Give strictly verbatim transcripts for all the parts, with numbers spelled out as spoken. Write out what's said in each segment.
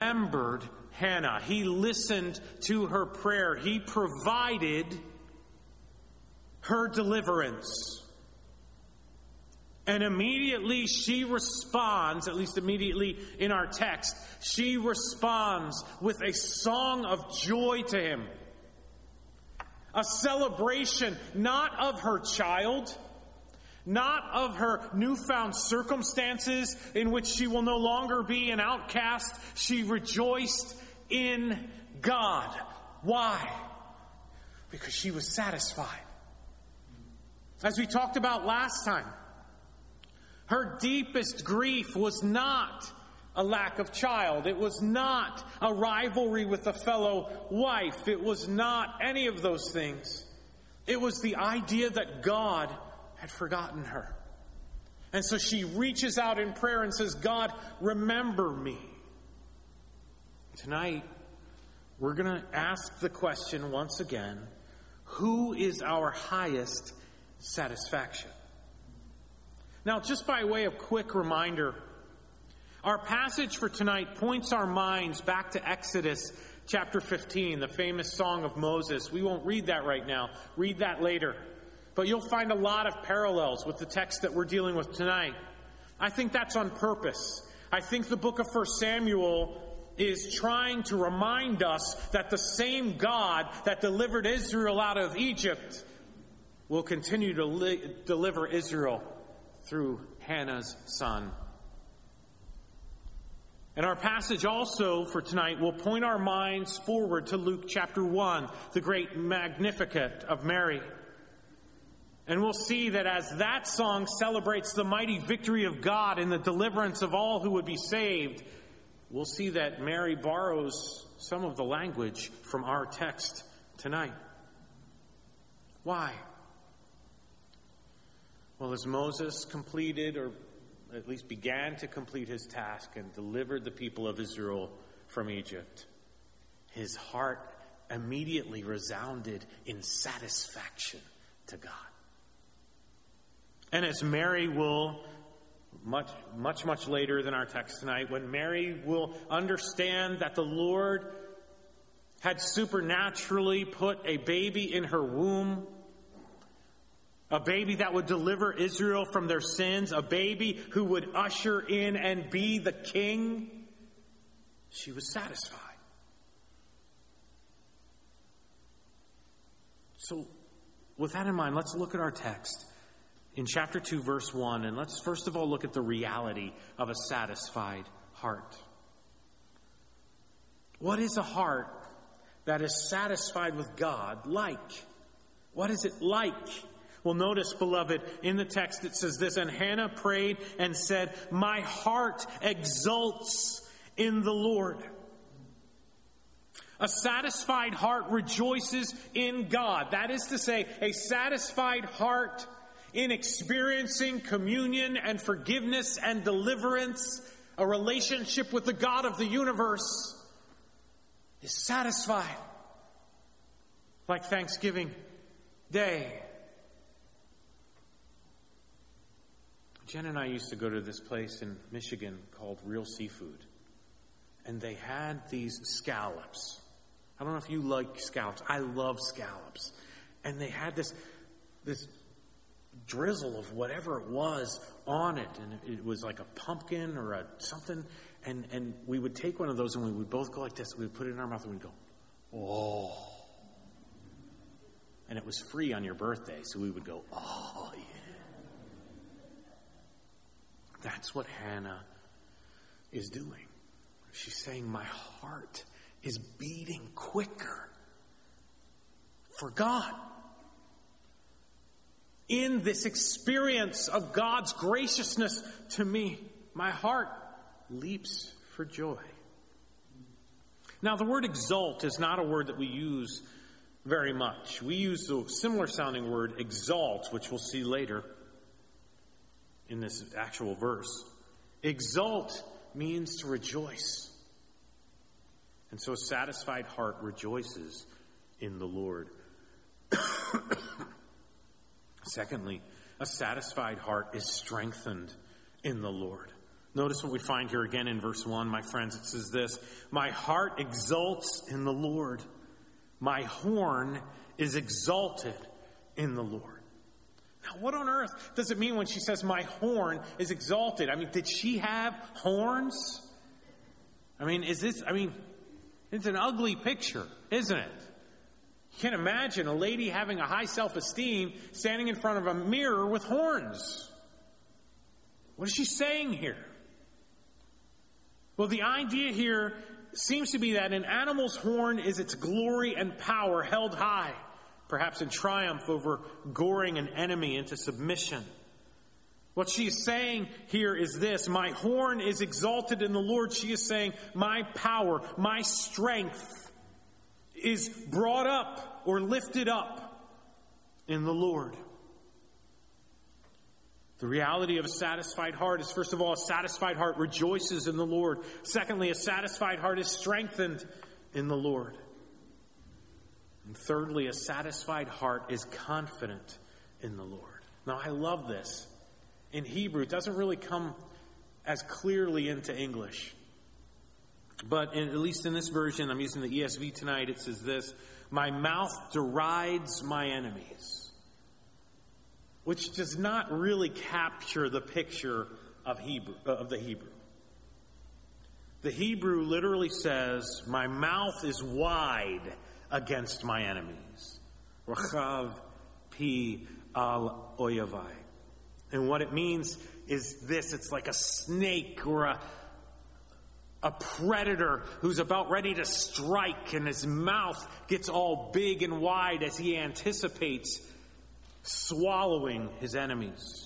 remembered Hannah. He listened to her prayer. He provided her deliverance. And immediately she responds, at least immediately in our text, she responds with a song of joy to him. A celebration not of her child, not of her newfound circumstances in which she will no longer be an outcast. She rejoiced in God. Why? Because she was satisfied. As we talked about last time, her deepest grief was not a lack of child. It was not a rivalry with a fellow wife. It was not any of those things. It was the idea that God had forgotten her. And so she reaches out in prayer and says, God, remember me. Tonight, we're going to ask the question once again, who is our highest satisfaction? Now, just by way of quick reminder, our passage for tonight points our minds back to Exodus chapter fifteen, the famous song of Moses. We won't read that right now. Read that later. But you'll find a lot of parallels with the text that we're dealing with tonight. I think that's on purpose. I think the book of First Samuel is trying to remind us that the same God that delivered Israel out of Egypt will continue to li- deliver Israel through Hannah's son. And our passage also for tonight will point our minds forward to Luke chapter one, the great Magnificat of Mary. And we'll see that as that song celebrates the mighty victory of God in the deliverance of all who would be saved, we'll see that Mary borrows some of the language from our text tonight. Why? Well, as Moses completed, or at least began to complete his task and delivered the people of Israel from Egypt, his heart immediately resounded in satisfaction to God. And as Mary will, much, much, much later than our text tonight, when Mary will understand that the Lord had supernaturally put a baby in her womb, a baby that would deliver Israel from their sins, a baby who would usher in and be the king, she was satisfied. So, with that in mind, let's look at our text in chapter two, verse one, and let's first of all look at the reality of a satisfied heart. What is a heart that is satisfied with God like? What is it like? Well, notice, beloved, in the text it says this, and Hannah prayed and said, my heart exults in the Lord. A satisfied heart rejoices in God. That is to say, a satisfied heart in experiencing communion and forgiveness and deliverance, a relationship with the God of the universe, is satisfied. Like Thanksgiving Day. Jen and I used to go to this place in Michigan called Real Seafood. And they had these scallops. I don't know if you like scallops. I love scallops. And they had this, this drizzle of whatever it was on it. And it was like a pumpkin or a something. And, and we would take one of those and we would both go like this. We would put it in our mouth and we'd go, oh. And it was free on your birthday. So we would go, oh, yeah. That's what Hannah is doing. She's saying, my heart is beating quicker for God. In this experience of God's graciousness to me, my heart leaps for joy. Now, the word exult is not a word that we use very much. We use the similar sounding word exalt, which we'll see later in this actual verse. Exult means to rejoice. And so a satisfied heart rejoices in the Lord. Secondly, a satisfied heart is strengthened in the Lord. Notice what we find here again in verse one, my friends. It says this: my heart exults in the Lord. My horn is exalted in the Lord. Now, what on earth does it mean when she says my horn is exalted? I mean, did she have horns? I mean, is this, I mean, it's an ugly picture, isn't it? You can't imagine a lady having a high self-esteem standing in front of a mirror with horns. What is she saying here? Well, the idea here seems to be that an animal's horn is its glory and power held high, perhaps in triumph over goring an enemy into submission. What she is saying here is this: my horn is exalted in the Lord. She is saying my power, my strength is brought up or lifted up in the Lord. The reality of a satisfied heart is, first of all, a satisfied heart rejoices in the Lord. Secondly, a satisfied heart is strengthened in the Lord. And thirdly, a satisfied heart is confident in the Lord. Now, I love this. In Hebrew, it doesn't really come as clearly into English. But in, at least in this version, I'm using the E S V tonight, it says this: my mouth derides my enemies. Which does not really capture the picture of Hebrew, of the Hebrew. The Hebrew literally says, my mouth is wide against my enemies. Rachav pi al oyavai. And what it means is this: it's like a snake or a, a predator who's about ready to strike, and his mouth gets all big and wide as he anticipates swallowing his enemies.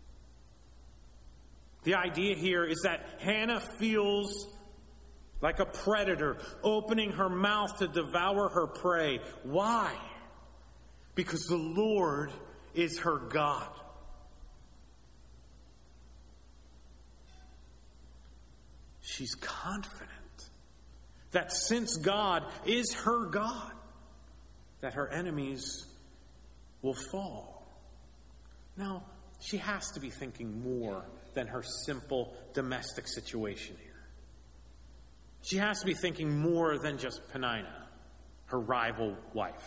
The idea here is that Hannah feels like a predator opening her mouth to devour her prey. Why? Because the Lord is her God. She's confident that since God is her God, that her enemies will fall. Now, she has to be thinking more than her simple domestic situation here. She has to be thinking more than just Peninnah, her rival wife.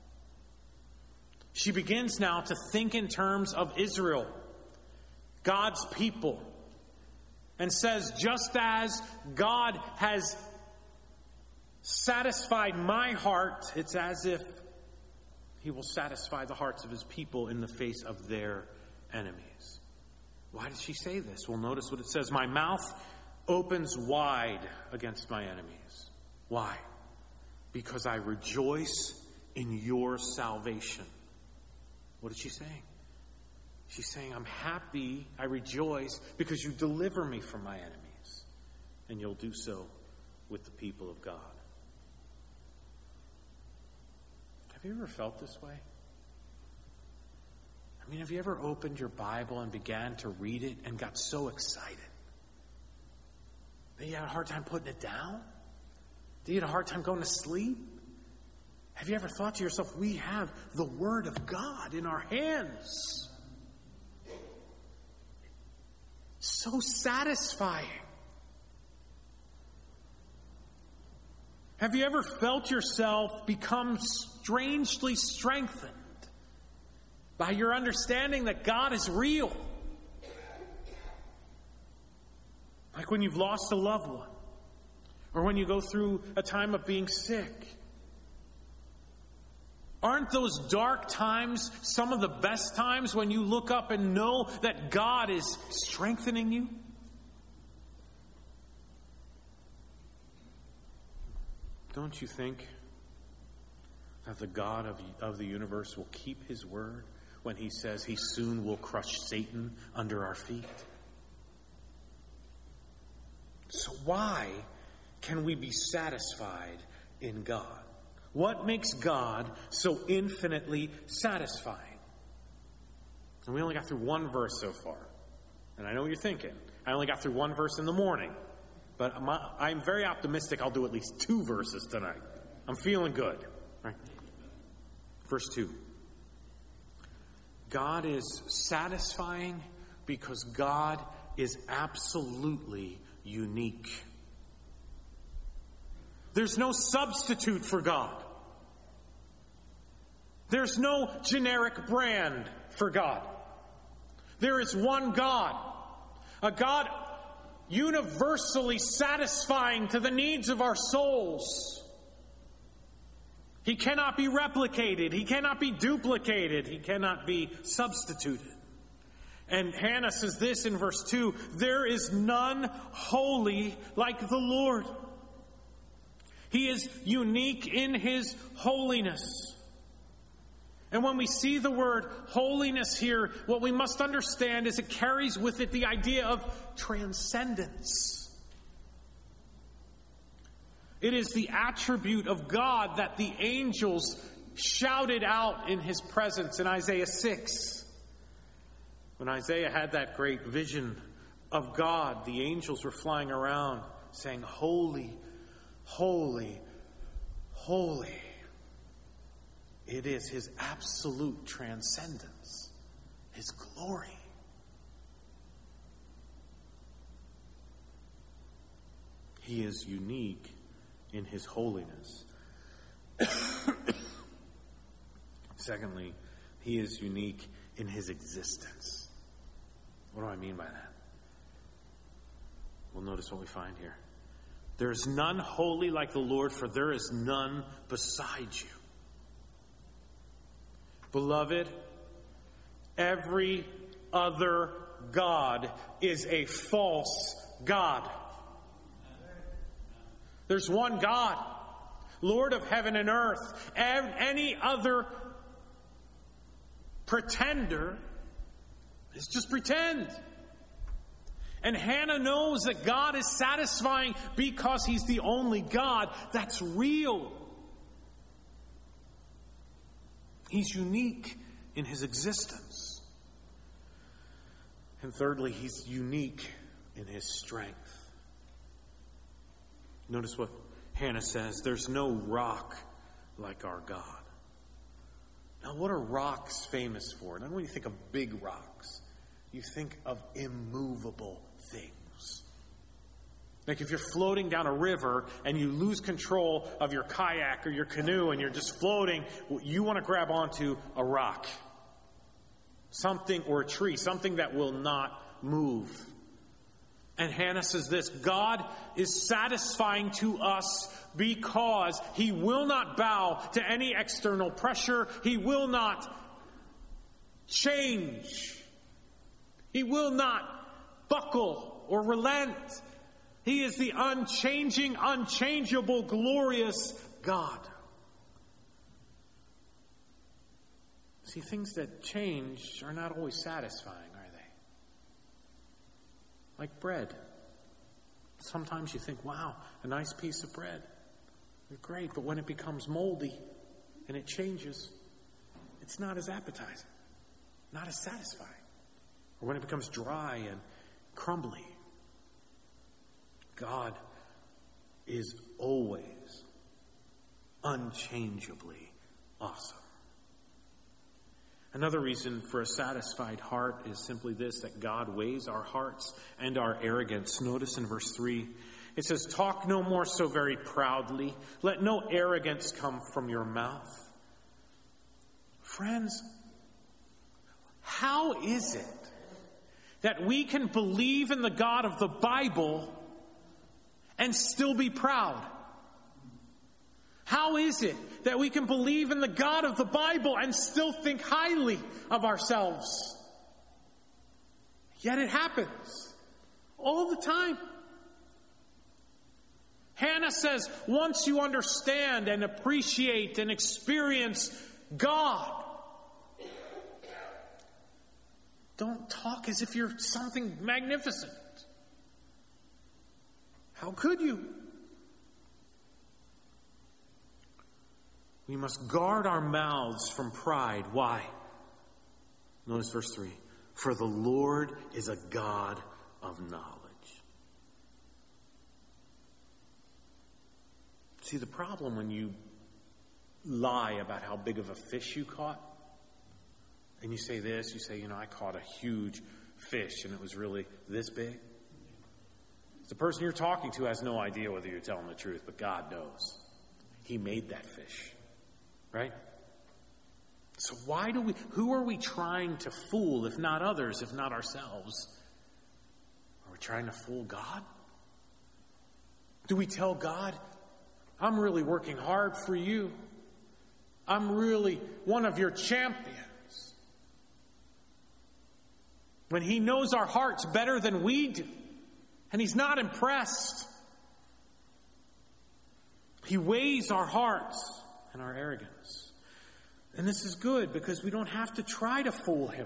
She begins now to think in terms of Israel, God's people, and says, just as God has satisfied my heart, it's as if He will satisfy the hearts of His people in the face of their enemies. Why does she say this? Well, notice what it says. My mouth opens wide against my enemies. Why? Because I rejoice in your salvation. What is she saying? She's saying, I'm happy, I rejoice, because you deliver me from my enemies. And you'll do so with the people of God. Have you ever felt this way? I mean, have you ever opened your Bible and began to read it and got so excited that you had a hard time putting it down? That you had a hard time going to sleep? Have you ever thought to yourself, we have the Word of God in our hands? So satisfying. Have you ever felt yourself become strangely strengthened by your understanding that God is real? Like when you've lost a loved one, or when you go through a time of being sick. Aren't those dark times some of the best times when you look up and know that God is strengthening you? Don't you think that the God of, of the universe will keep His word when He says He soon will crush Satan under our feet? So why can we be satisfied in God? What makes God so infinitely satisfying? And we only got through one verse so far. And I know what you're thinking. I only got through one verse in the morning. But I'm, I'm very optimistic I'll do at least two verses tonight. I'm feeling good. Right. Verse two. God is satisfying because God is absolutely unique. There's no substitute for God. There's no generic brand for God. There is one God, a God universally satisfying to the needs of our souls. He cannot be replicated. He cannot be duplicated. He cannot be substituted. And Hannah says this in verse two, there is none holy like the Lord. He is unique in his holiness. And when we see the word holiness here, what we must understand is it carries with it the idea of transcendence. It is the attribute of God that the angels shouted out in his presence in Isaiah six. When Isaiah had that great vision of God, the angels were flying around saying, holy, holy, holy. It is his absolute transcendence, his glory. He is unique in his holiness. Secondly, he is unique in his existence. What do I mean by that? Well, notice what we find here. There is none holy like the Lord, for there is none beside you. Beloved, every other god is a false god. There's one God, Lord of heaven and earth. Any other pretender is just pretend. And Hannah knows that God is satisfying because he's the only God that's real. He's unique in his existence. And thirdly, he's unique in his strength. Notice what Hannah says. There's no rock like our God. Now, what are rocks famous for? Not when you think of big rocks, you think of immovable things. Like if you're floating down a river and you lose control of your kayak or your canoe and you're just floating, you want to grab onto a rock. Something, or a tree, something that will not move. And Hannah says this, God is satisfying to us because he will not bow to any external pressure. He will not change. He will not buckle or relent. He is the unchanging, unchangeable, glorious God. See, things that change are not always satisfying, are they? Like bread. Sometimes you think, wow, a nice piece of bread. It's great, but when it becomes moldy and it changes, it's not as appetizing, not as satisfying. Or when it becomes dry and crumbly. God is always unchangeably awesome. Another reason for a satisfied heart is simply this, that God weighs our hearts and our arrogance. Notice in verse three, it says, talk no more so very proudly. Let no arrogance come from your mouth. Friends, how is it that we can believe in the God of the Bible and still be proud? How is it that we can believe in the God of the Bible and still think highly of ourselves? Yet it happens all the time. Hannah says, once you understand and appreciate and experience God, don't talk as if you're something magnificent. How could you? We must guard our mouths from pride. Why? Notice verse three. For the Lord is a God of knowledge. See, the problem when you lie about how big of a fish you caught, and you say this, you say, you know, I caught a huge fish and it was really this big? The person you're talking to has no idea whether you're telling the truth, but God knows. He made that fish, right? So why do we, who are we trying to fool, if not others, if not ourselves? Are we trying to fool God? Do we tell God, I'm really working hard for you. I'm really one of your champions. When he knows our hearts better than we do. And he's not impressed. He weighs our hearts and our arrogance. And this is good because we don't have to try to fool him.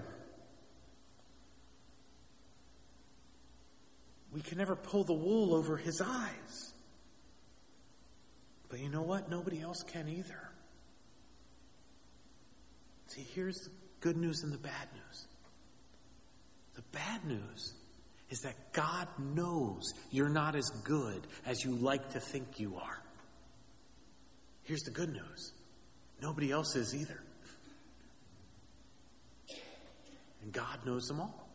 We can never pull the wool over his eyes. But you know what? Nobody else can either. See, here's the good news and the bad news. The bad news is that God knows you're not as good as you like to think you are. Here's the good news. Nobody else is either. And God knows them all.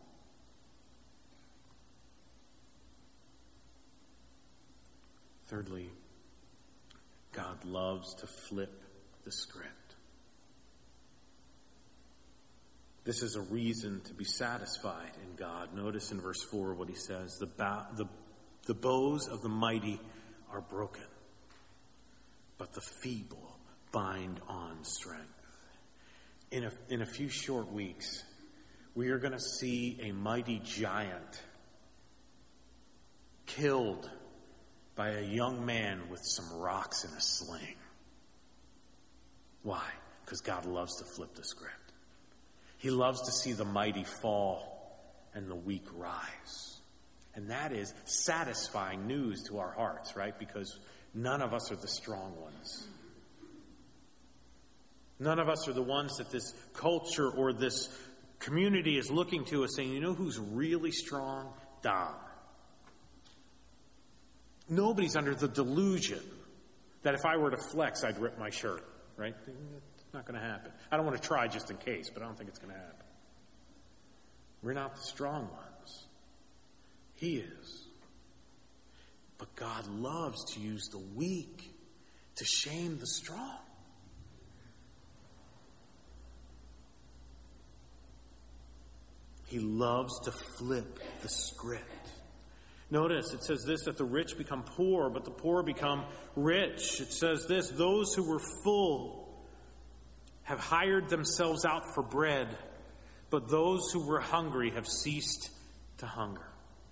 Thirdly, God loves to flip the script. This is a reason to be satisfied in God. Notice in verse four what he says. The, bow, the, the bows of the mighty are broken, but the feeble bind on strength. In a, in a few short weeks, we are going to see a mighty giant killed by a young man with some rocks in a sling. Why? Because God loves to flip the script. He loves to see the mighty fall and the weak rise. And that is satisfying news to our hearts, right? Because none of us are the strong ones. None of us are the ones that this culture or this community is looking to us saying, you know who's really strong? Dom. Nobody's under the delusion that if I were to flex, I'd rip my shirt, right? It's not going to happen. I don't want to try just in case, but I don't think it's going to happen. We're not the strong ones. He is. But God loves to use the weak to shame the strong. He loves to flip the script. Notice it says this, that the rich become poor, but the poor become rich. It says this, those who were full have hired themselves out for bread, but those who were hungry have ceased to hunger.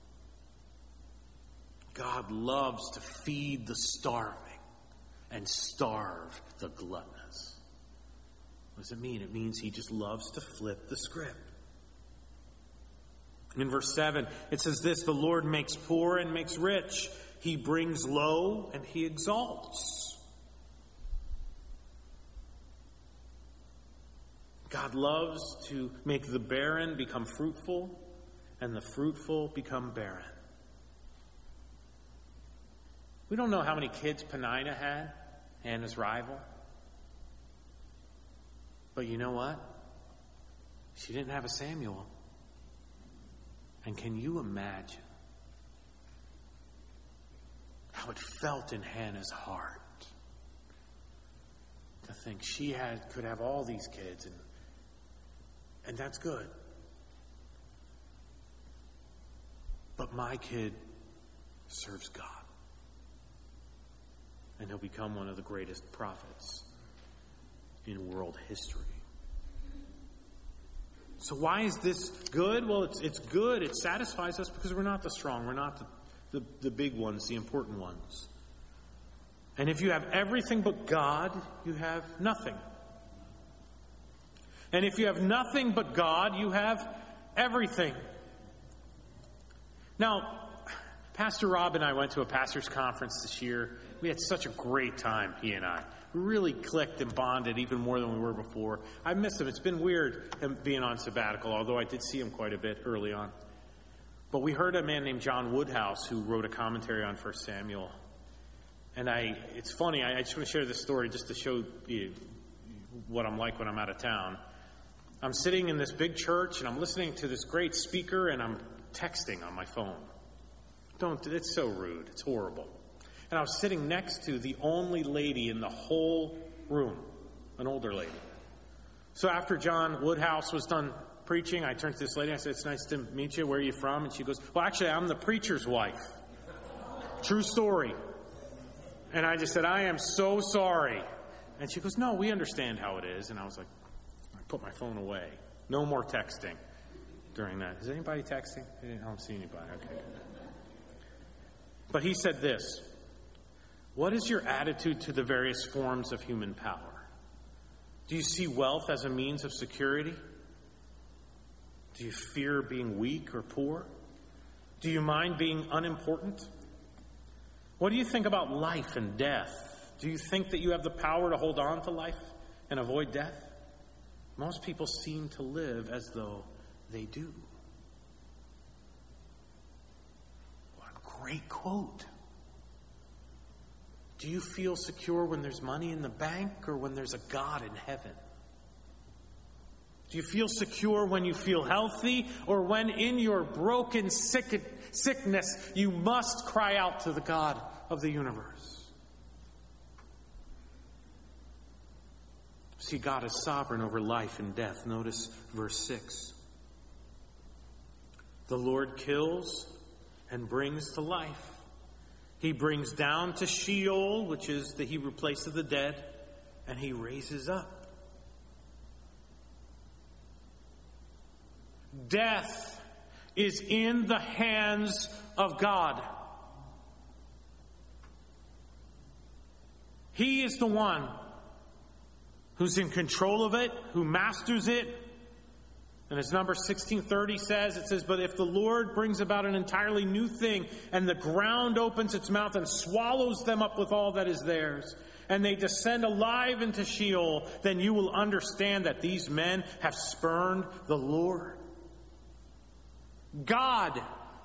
God loves to feed the starving and starve the gluttonous. What does it mean? It means he just loves to flip the script. In verse seven, it says this, the Lord makes poor and makes rich. He brings low and he exalts. God loves to make the barren become fruitful and the fruitful become barren. We don't know how many kids Penina had, Hannah's rival. But you know what? She didn't have a Samuel. And can you imagine how it felt in Hannah's heart to think she had could have all these kids, and and that's good. But my kid serves God. And he'll become one of the greatest prophets in world history. So why is this good? Well, it's it's good. It satisfies us because we're not the strong. We're not the, the, the big ones, the important ones. And if you have everything but God, you have nothing. And if you have nothing but God, you have everything. Now, Pastor Rob and I went to a pastor's conference this year. We had such a great time, he and I. We really clicked and bonded even more than we were before. I miss him. It's been weird him being on sabbatical, although I did see him quite a bit early on. But we heard a man named John Woodhouse who wrote a commentary on First Samuel. And I, it's funny, I, I just want to share this story just to show you what I'm like when I'm out of town. I'm sitting in this big church and I'm listening to this great speaker and I'm texting on my phone. Don't, it's so rude. It's horrible. And I was sitting next to the only lady in the whole room, an older lady. So after John Woodhouse was done preaching, I turned to this lady. I said, "It's nice to meet you. Where are you from?" And she goes, "Well, actually, I'm the preacher's wife." True story. And I just said, "I am so sorry." And she goes, "No, we understand how it is." And I was like, I put my phone away. No more texting during that. Is anybody texting? I don't see anybody. Okay. But he said this: "What is your attitude to the various forms of human power? Do you see wealth as a means of security? Do you fear being weak or poor? Do you mind being unimportant? What do you think about life and death? Do you think that you have the power to hold on to life and avoid death? Most people seem to live as though they do." What a great quote. Do you feel secure when there's money in the bank or when there's a God in heaven? Do you feel secure when you feel healthy or when in your broken sick, sickness you must cry out to the God of the universe? See, God is sovereign over life and death. Notice verse six. The Lord kills and brings to life. He brings down to Sheol, which is the Hebrew place of the dead, and he raises up. Death is in the hands of God. He is the one who's in control of it, who masters it. And as Numbers sixteen thirty says, it says, "But if the Lord brings about an entirely new thing, and the ground opens its mouth and swallows them up with all that is theirs, and they descend alive into Sheol, then you will understand that these men have spurned the Lord." God.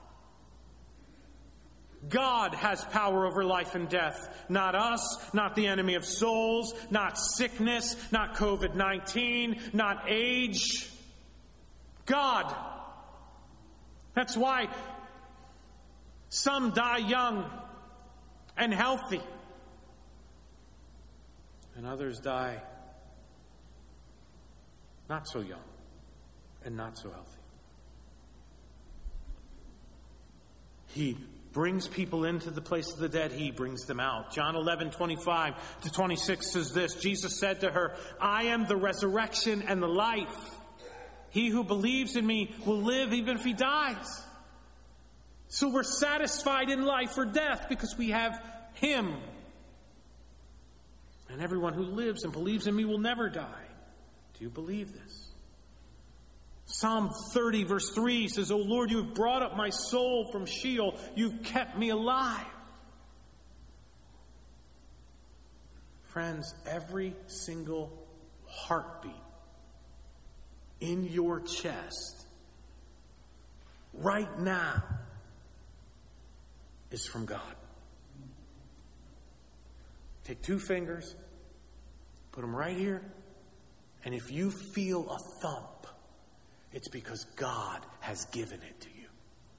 God has power over life and death. Not us, not the enemy of souls, not sickness, not covid nineteen, not age. God. That's why some die young and healthy, and others die not so young and not so healthy. He brings people into the place of the dead. He brings them out. John eleven, twenty-five to twenty-six says this: "Jesus said to her, 'I am the resurrection and the life. He who believes in me will live even if he dies.'" So we're satisfied in life or death because we have him. "And everyone who lives and believes in me will never die." Do you believe this? Psalm thirty verse three says, "O Lord, you have brought up my soul from Sheol. You've kept me alive." Friends, every single heartbeat in your chest right now is from God. Take two fingers, put them right here, and if you feel a thump, it's because God has given it to you.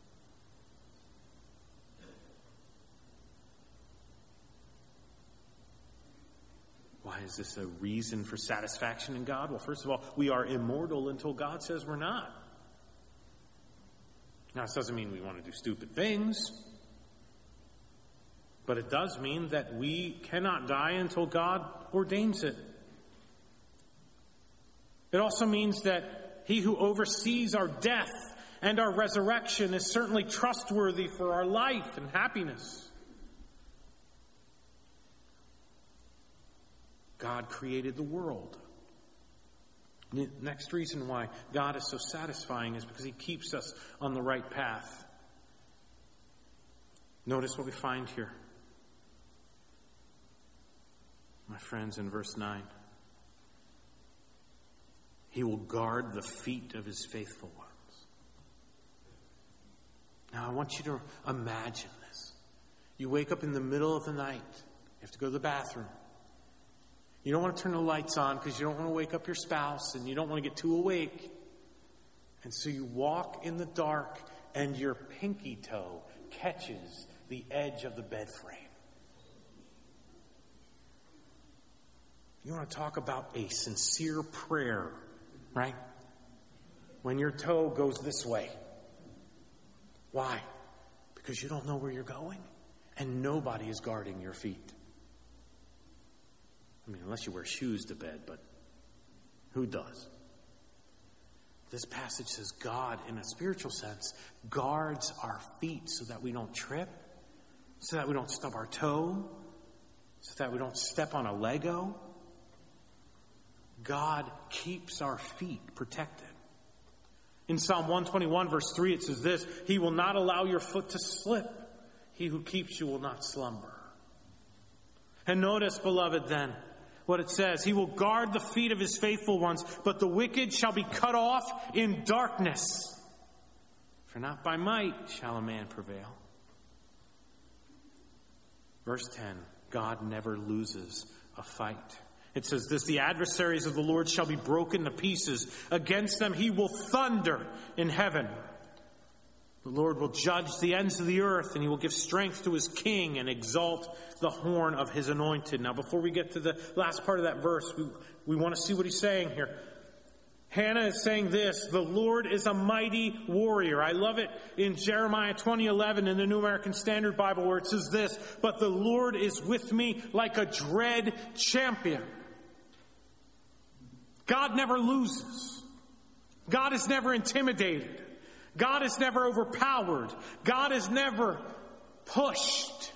Why is this a reason for satisfaction in God? Well, first of all, we are immortal until God says we're not. Now, this doesn't mean we want to do stupid things, but it does mean that we cannot die until God ordains it. It also means that he who oversees our death and our resurrection is certainly trustworthy for our life and happiness. God created the world. The next reason why God is so satisfying is because he keeps us on the right path. Notice what we find here, my friends, in verse nine. He will guard the feet of his faithful ones. Now, I want you to imagine this. You wake up in the middle of the night. You have to go to the bathroom. You don't want to turn the lights on because you don't want to wake up your spouse and you don't want to get too awake. And so you walk in the dark and your pinky toe catches the edge of the bed frame. You want to talk about a sincere prayer, right? When your toe goes this way. Why? Because you don't know where you're going and nobody is guarding your feet. I mean, unless you wear shoes to bed, but who does? This passage says God, in a spiritual sense, guards our feet so that we don't trip, so that we don't stub our toe, so that we don't step on a Lego. God keeps our feet protected. In Psalm one twenty-one, verse three, it says this: He will not allow your foot to slip. He who keeps you will not slumber. And notice, beloved, then, what it says. He will guard the feet of his faithful ones, but the wicked shall be cut off in darkness. For not by might shall a man prevail. Verse ten, God never loses a fight. It says this: the adversaries of the Lord shall be broken to pieces. Against them he will thunder in heaven. The Lord will judge the ends of the earth, and he will give strength to his king and exalt the horn of his anointed. Now, before we get to the last part of that verse, we, we want to see what he's saying here. Hannah is saying this: the Lord is a mighty warrior. I love it in Jeremiah twenty eleven in the New American Standard Bible, where it says this: but the Lord is with me like a dread champion. God never loses. God is never intimidated. God is never overpowered. God is never pushed.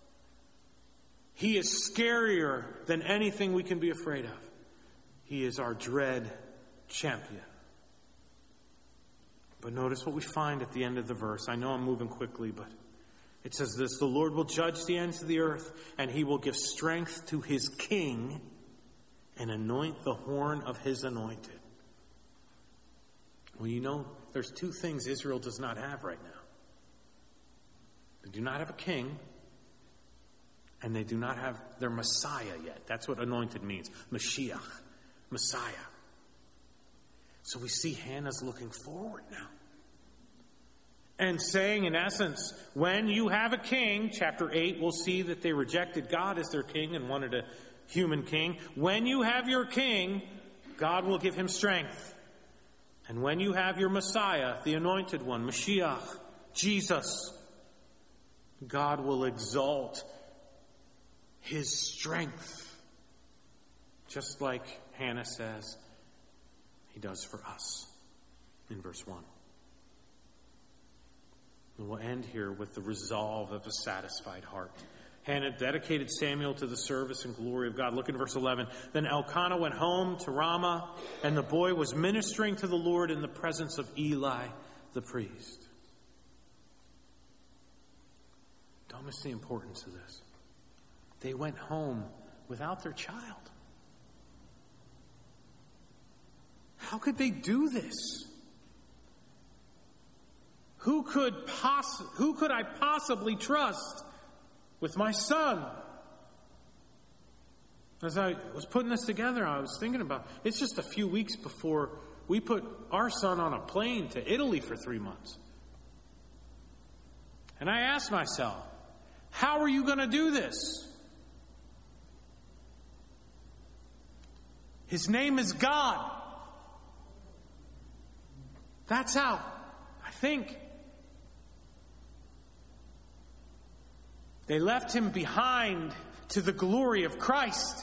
He is scarier than anything we can be afraid of. He is our dread champion. But notice what we find at the end of the verse. I know I'm moving quickly, but it says this: the Lord will judge the ends of the earth, and he will give strength to his king and anoint the horn of his anointed. Well, you know, there's two things Israel does not have right now. They do not have a king, and they do not have their Messiah yet. That's what anointed means. Mashiach. Messiah. So we see Hannah's looking forward now. And saying, in essence, when you have a king, chapter eight, we'll see that they rejected God as their king and wanted a human king. When you have your king, God will give him strength. And when you have your Messiah, the anointed one, Mashiach, Jesus, God will exalt his strength. Just like Hannah says he does for us in verse one. And we'll end here with the resolve of a satisfied heart. Hannah dedicated Samuel to the service and glory of God. Look in verse eleven. Then Elkanah went home to Ramah, and the boy was ministering to the Lord in the presence of Eli the priest. Don't miss the importance of this. They went home without their child. How could they do this? Who could poss- who could I possibly trust with my son? As I was putting this together, I was thinking about, it's just a few weeks before we put our son on a plane to Italy for three months. And I asked myself, how are you going to do this? His name is God. That's how I think. They left him behind to the glory of Christ.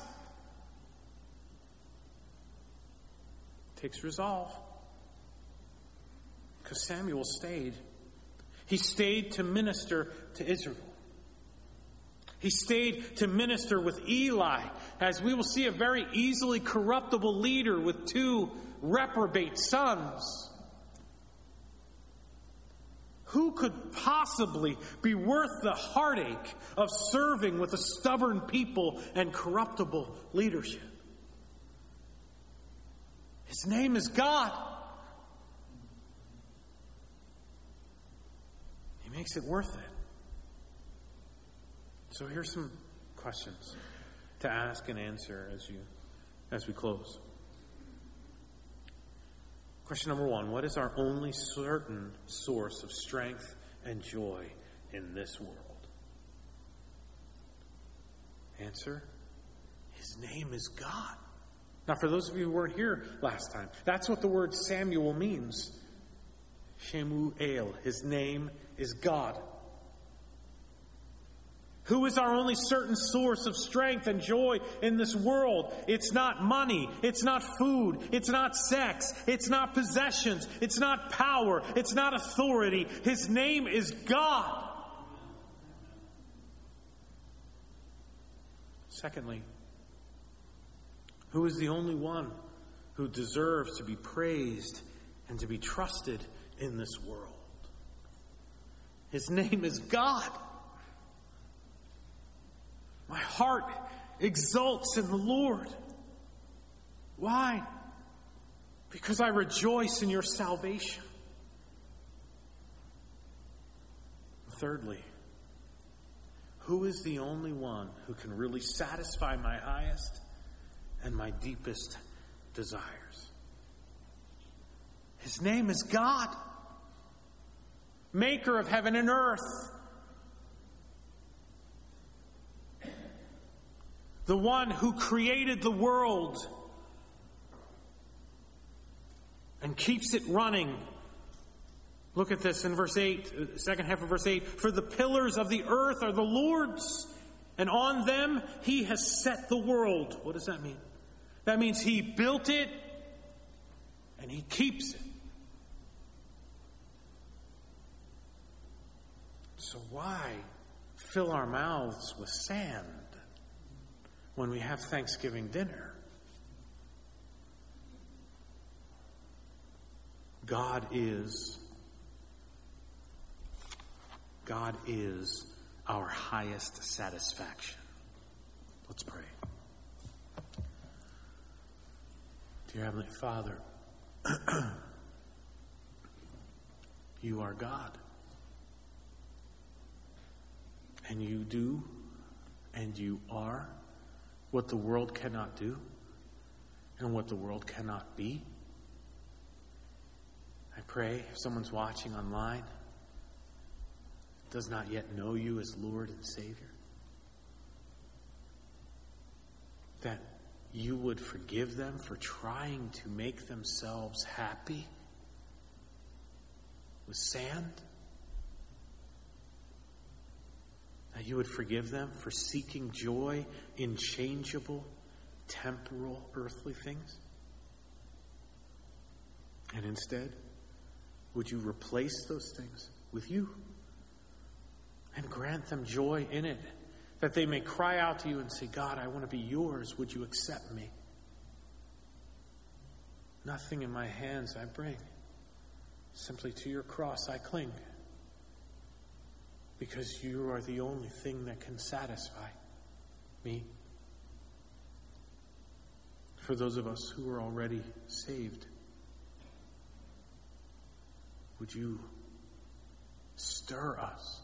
It takes resolve. Because Samuel stayed. He stayed to minister to Israel. He stayed to minister with Eli, as we will see, a very easily corruptible leader with two reprobate sons. Who could possibly be worth the heartache of serving with a stubborn people and corruptible leadership? His name is God. He makes it worth it. So here's some questions. to ask and answer as you as we close. Question number one, what is our only certain source of strength and joy in this world? Answer, his name is God. Now, for those of you who weren't here last time, that's what the word Samuel means. Shemuel, his name is God. Who is our only certain source of strength and joy in this world? It's not money. It's not food. It's not sex. It's not possessions. It's not power. It's not authority. His name is God. Secondly, who is the only one who deserves to be praised and to be trusted in this world? His name is God. My heart exults in the Lord. Why? Because I rejoice in your salvation. Thirdly, who is the only one who can really satisfy my highest and my deepest desires? His name is God, maker of heaven and earth. The one who created the world and keeps it running. Look at this in verse eight, second half of verse eight. For the pillars of the earth are the Lord's, and on them he has set the world. What does that mean? That means he built it and he keeps it. So why fill our mouths with sand when we have Thanksgiving dinner? God is, God is our highest satisfaction. Let's pray. Dear Heavenly Father, you are God. And you do, and you are what the world cannot do, and what the world cannot be. I pray if someone's watching online, does not yet know you as Lord and Savior, that you would forgive them for trying to make themselves happy with sand. That you would forgive them for seeking joy in changeable, temporal, earthly things. And instead, would you replace those things with you and grant them joy in it, that they may cry out to you and say, God, I want to be yours. Would you accept me? Nothing in my hands I bring. Simply to your cross I cling. Because you are the only thing that can satisfy me. For those of us who are already saved, would you stir us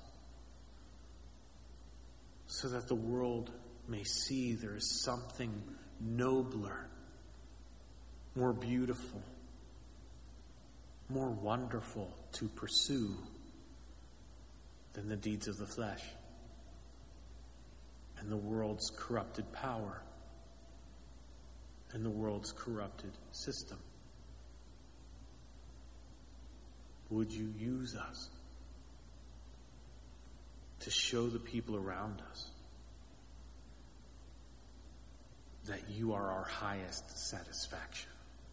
so that the world may see there is something nobler, more beautiful, more wonderful to pursue than the deeds of the flesh and the world's corrupted power and the world's corrupted system. Would you use us to show the people around us that you are our highest satisfaction,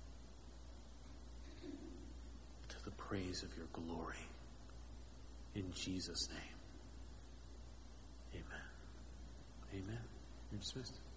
to the praise of your glory? In Jesus' name, amen. Amen. You're dismissed.